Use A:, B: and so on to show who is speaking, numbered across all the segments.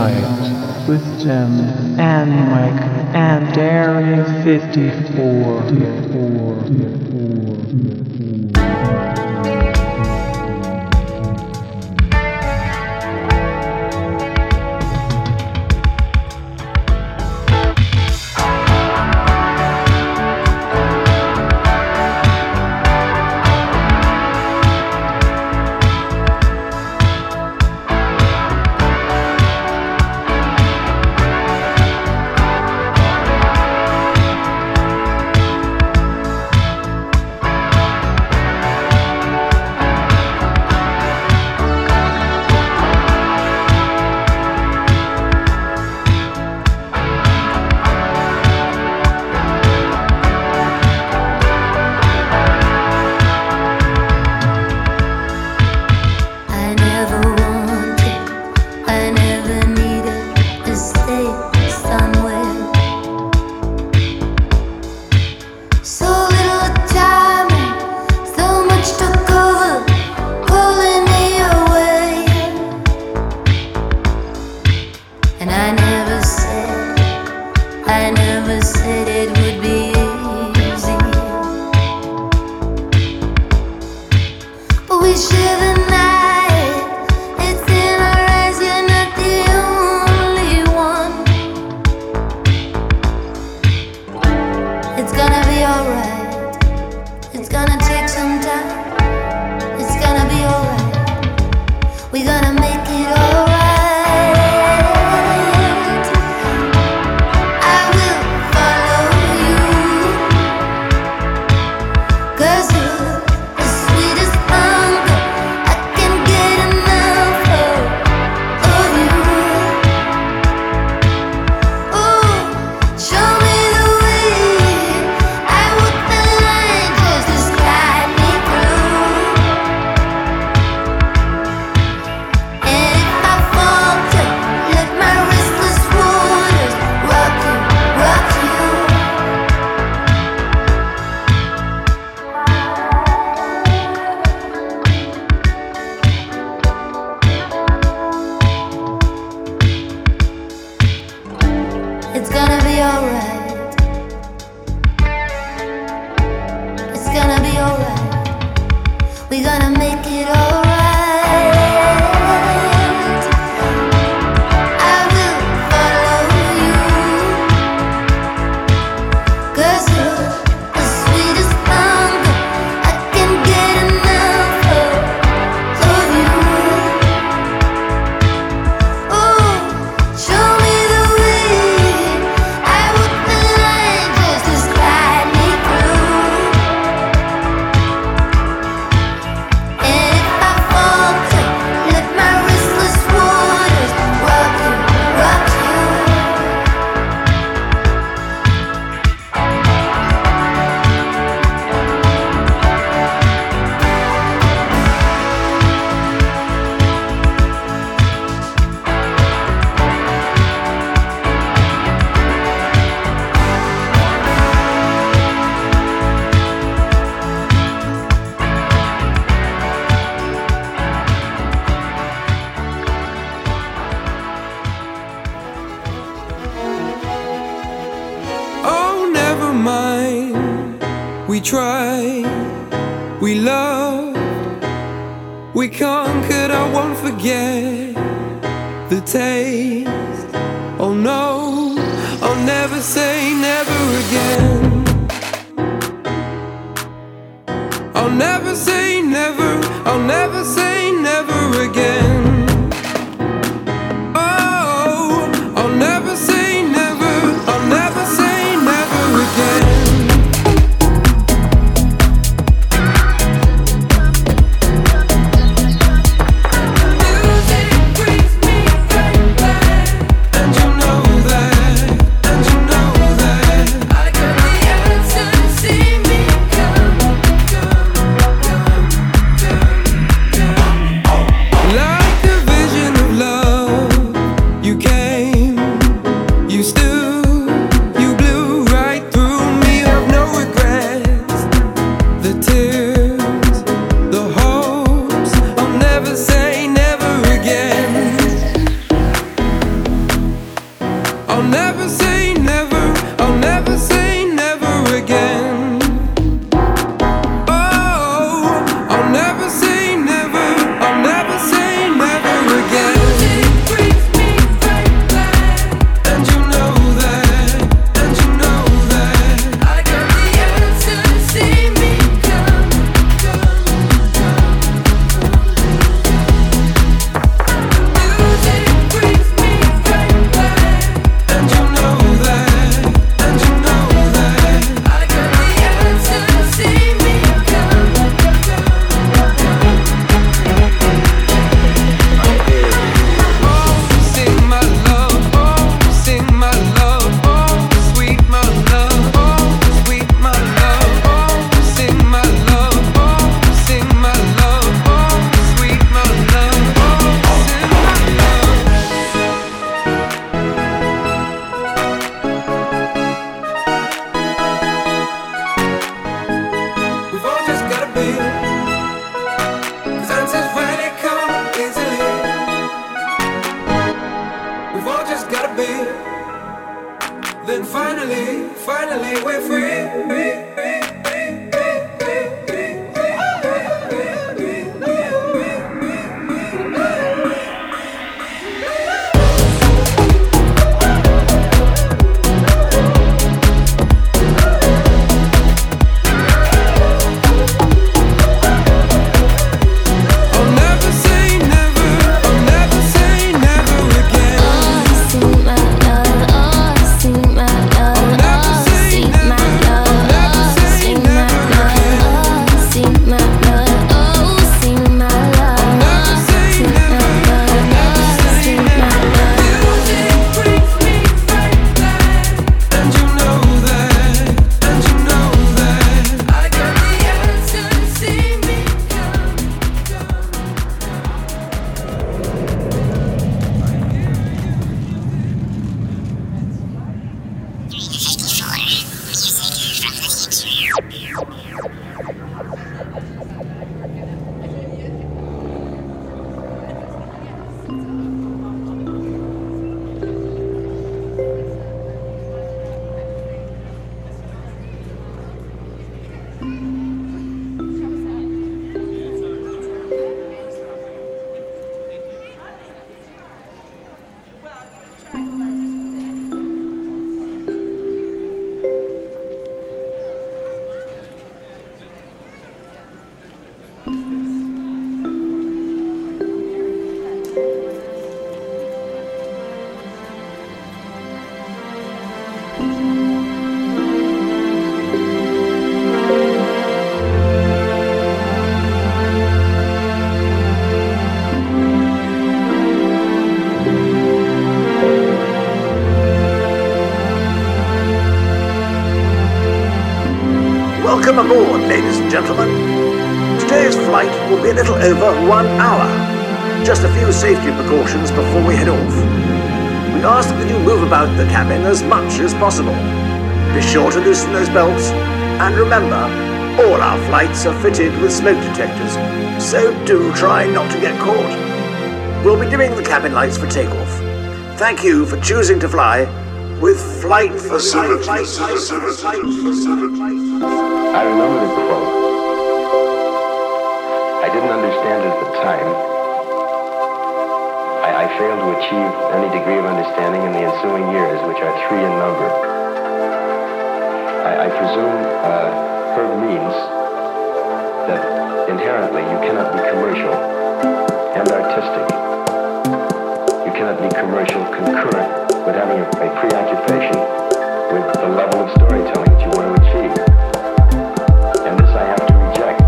A: night with Tim and Mike and Area 54.
B: We tried, we loved, we conquered, I won't forget the taste. Oh no, I'll never say never again. I'll never say never, I'll never say never again. Oh, I'll never say never, I'll never say never again.
C: Yeah. Welcome aboard, ladies and gentlemen. Today's flight will be a little over 1 hour. Just a few safety precautions before we head off. We ask that you move about the cabin as much as possible. Be sure to loosen those belts, and remember, all our flights are fitted with smoke detectors, so do try not to get caught. We'll be dimming the cabin lights for takeoff. Thank you for choosing to fly with Flight Facilities.
D: I remember the quote. I didn't understand it at the time. I failed to achieve any degree of understanding in the ensuing years, which are 3 in number. I presume Herb means that inherently you cannot be commercial and artistic. You cannot be commercial concurrent with having a preoccupation with the level of storytelling that you want to achieve. And this I have to reject.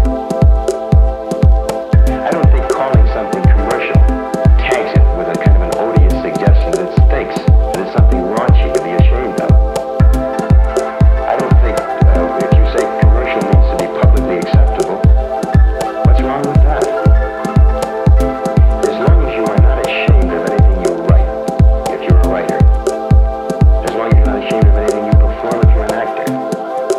D: I don't think calling something commercial tags it with a kind of an odious suggestion that it stinks, that it's something raunchy to be ashamed of. I don't think if you say commercial means to be publicly acceptable, what's wrong with that? As long as you are not ashamed of anything you write, if you're a writer, as long as you're not ashamed of anything you perform if you're an actor,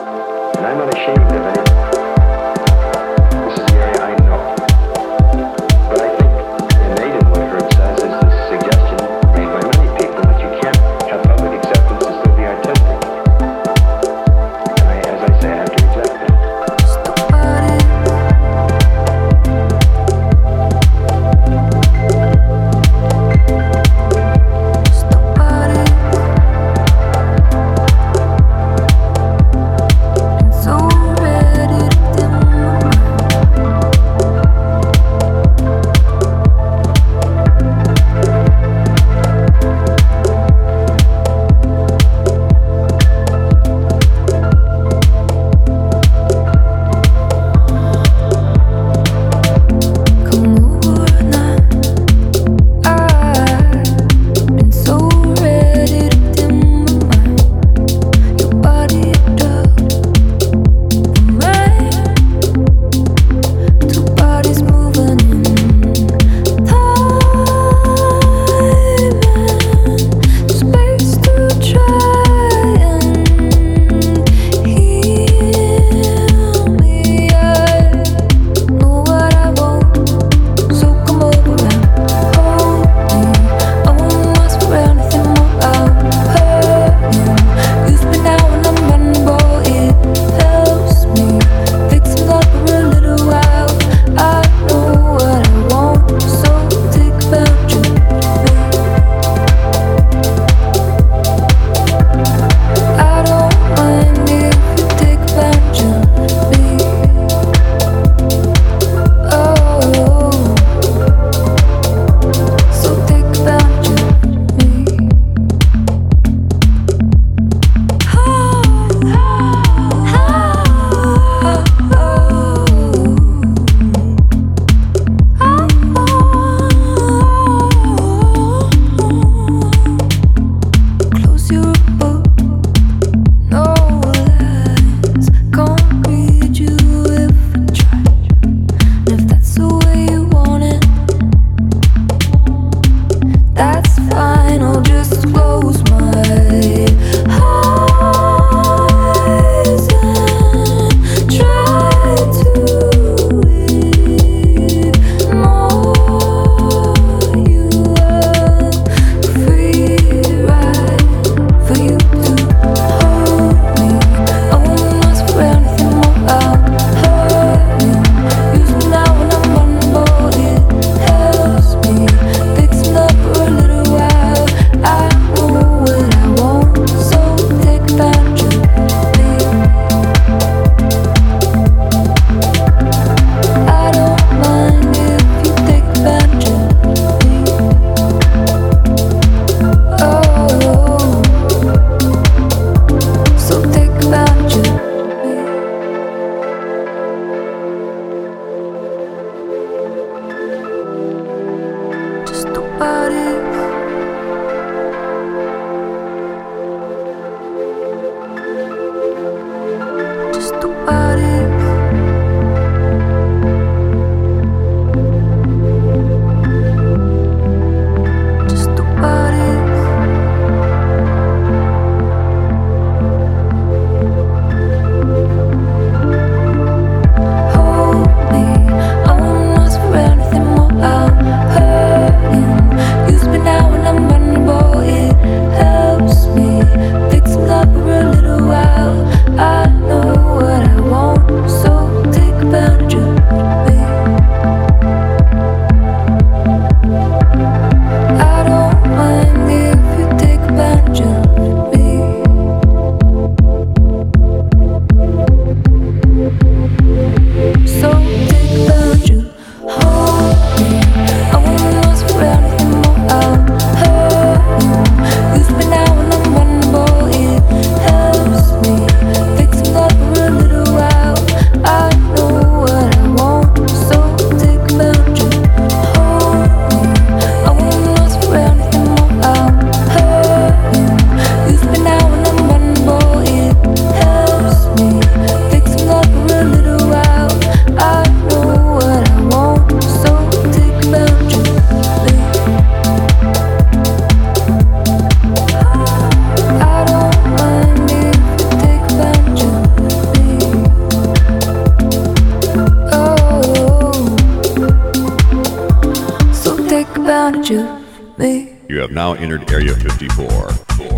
E: have now entered Area 54.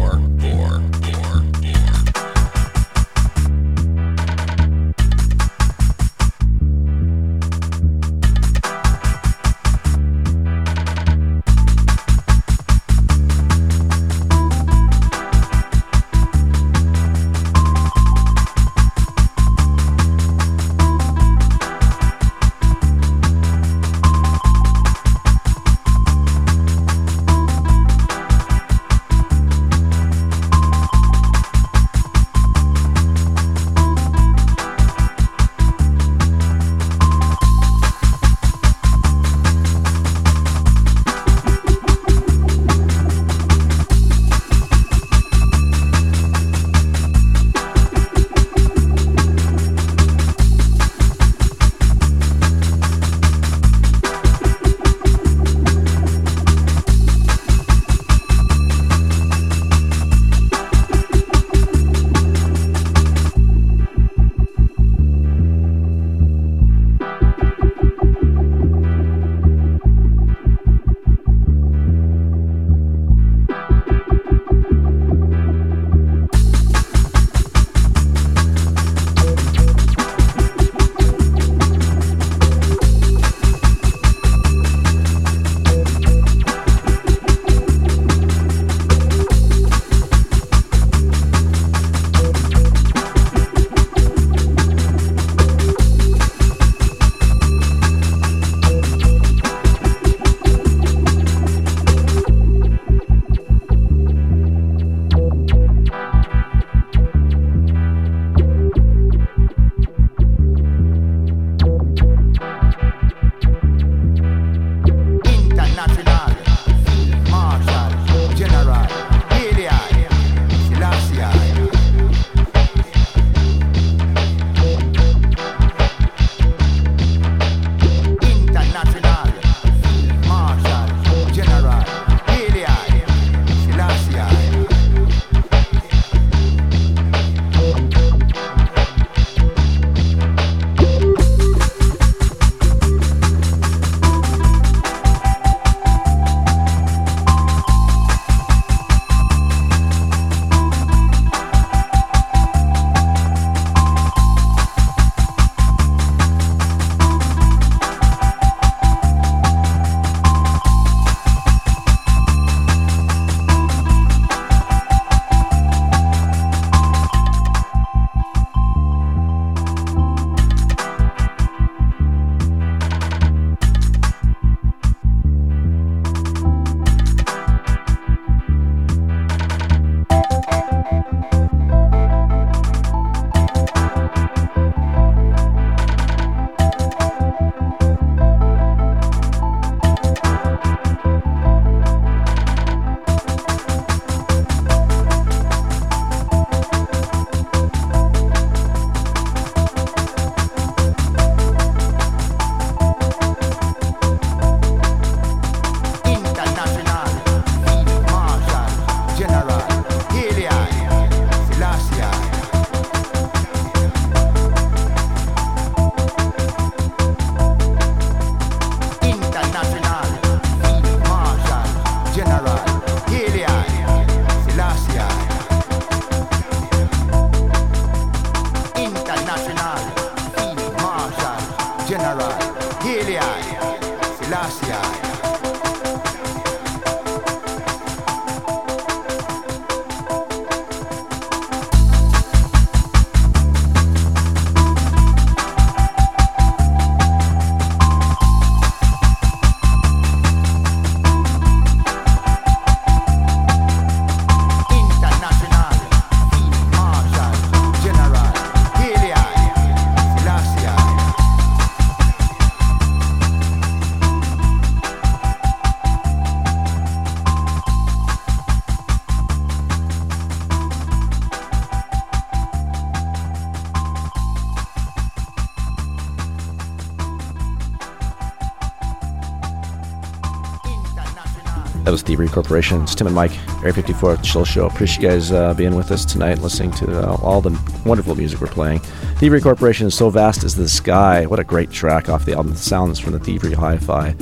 F: That was Thievery Corporation. It's Tim and Mike, Area 54 Chill Show. Appreciate you guys being with us tonight, listening to all the wonderful music we're playing. Thievery Corporation is So Vast as the Sky. What a great track off the album. The sounds from the Thievery Hi-Fi.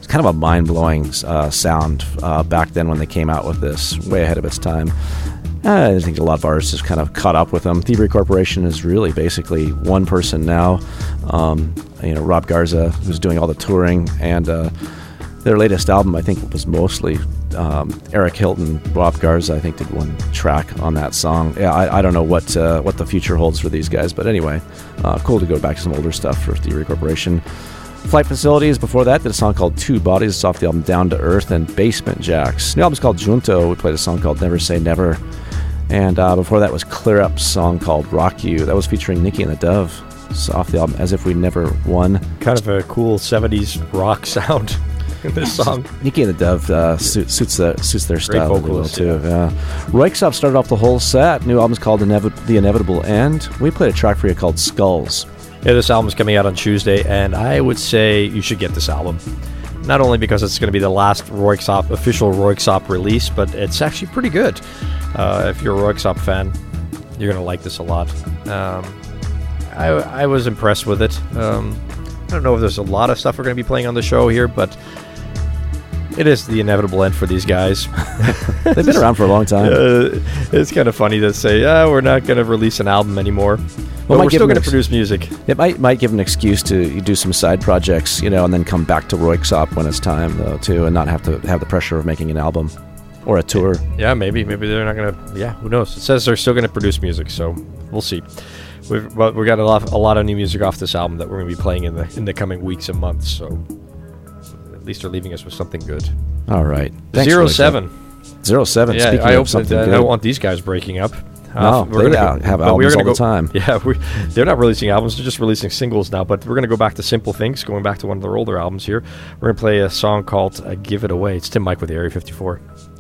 F: It's kind of a mind-blowing sound back then when they came out with this, way ahead of its time. I think a lot of artists have kind of caught up with them. Thievery Corporation is really basically one person now. Rob Garza, who's doing all the touring, and their latest album, I think, was mostly Eric Hilton. Rob Garza, I think, did one track on that song. Yeah, I don't know what the future holds for these guys, but anyway, cool to go back to some older stuff for Thievery Corporation. Flight Facilities, before that, did a song called Two Bodies. It's off the album Down to Earth, and Basement Jacks. New album's called Junto. We played a song called Never Say Never. And before that was Clear Up's song called Rock You. That was featuring Nikki and the Dove. It's off the album As If We Never Won.
G: Kind of a cool 70s rock sound in this song.
F: Nikki and the Dove suits their style really well, too.
G: Yeah.
F: Röyksopp started off the whole set. New album's called The Inevitable End. We played a track for you called Skulls.
G: Yeah, this album's coming out on Tuesday, and I would say you should get this album. Not only because it's going to be the last official Röyksopp release, but it's actually pretty good. If you're a Röyksopp fan, you're going to like this a lot. I was impressed with it. I don't know if there's a lot of stuff we're going to be playing on the show here, but it is the inevitable end for these guys.
F: They've been around for a long time.
G: It's kind of funny to say, we're not going to release an album anymore. Well, we're still going to produce music.
F: It might give an excuse to do some side projects, and then come back to Röyksopp when it's time, though, too, and not have to have the pressure of making an album or a tour.
G: Yeah, maybe they're not going to. Yeah, who knows? It says they're still going to produce music, so we'll see. We've got a lot of new music off this album that we're going to be playing in the coming weeks and months. So at least they're leaving us with something good.
F: All right.
G: 07.
F: 07.
G: Yeah,
F: Speaking
G: I
F: of something good.
G: I don't want these guys breaking up.
F: No, they have albums all the time.
G: Yeah, they're not releasing albums; they're just releasing singles now. But we're going to go back to Simple Things, going back to one of their older albums here. We're going to play a song called "Give It Away." It's Tim Mike with the Area 54.